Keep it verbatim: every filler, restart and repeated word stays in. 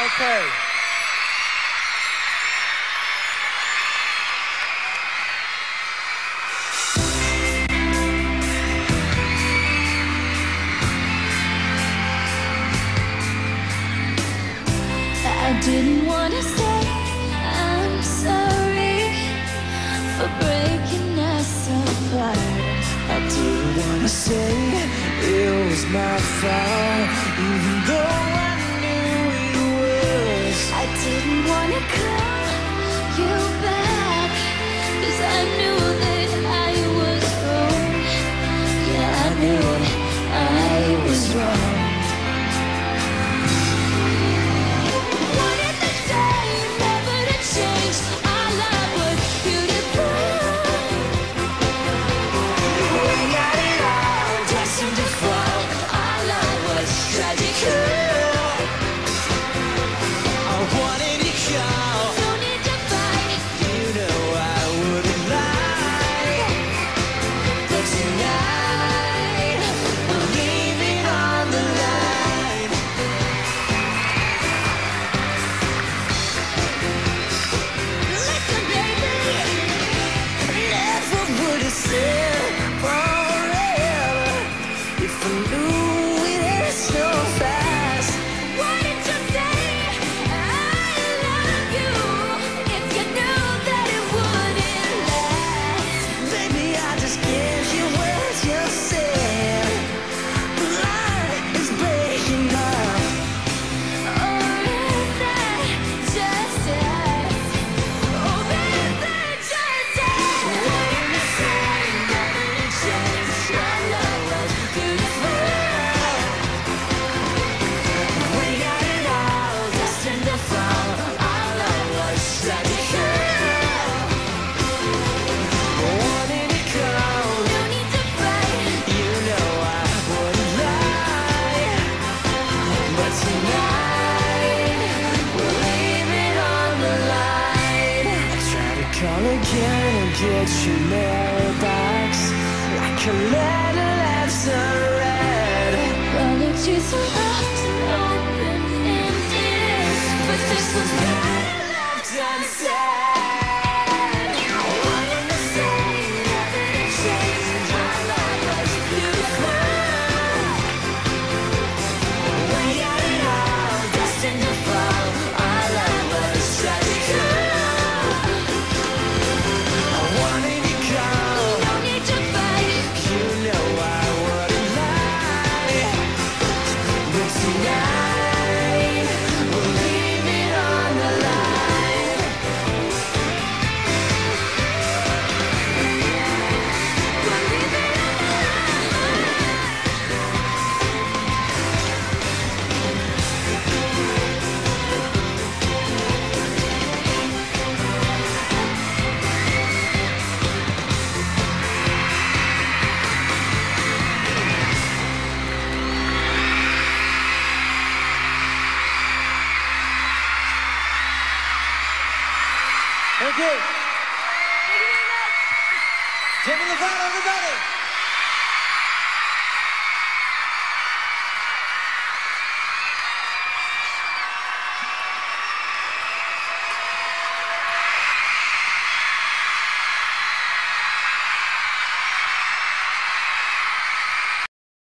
Okay. I didn't want to say I'm sorry for breaking us apart. I didn't wanna say it was my fault, even though I knew it was. I didn't want to call you back, 'cause I knew that I was wrong. Yeah, I knew I was wrong. Wanted the same, never to change. Our love was beautiful. We got it all, destined to fall. Our love was tragic. I wanted to call, No need to fight, you know I wouldn't lie. But tonight, we're leaving on the line. listen, baby. Never would have said forever if I knew it ain't so fast. Why did you say I love you if you knew that it wouldn't last? Baby, I just gave you what you said. The line is breaking up. Or is that just us? Or is that just us? Waiting to say, never to change. Our love was beautiful. We got it all, destined to fall. Our love was tragic. Wanted to call, No need to fight. you know I wouldn't lie. But tonight, we're leaving on the line. I try to call again and get your mailbox, like a letter left unread. Apologies so often open-ended, but this was better left unsaid. Wanted to say, never to change. Our love was beautiful. We got it all, destined to fall. Our love was tragic. I wanted to call, No need to fight. you know I wouldn't lie. But tonight, we're leaving on the line. We're leaving on the line. Thank you. Jimmy Lovato, everybody.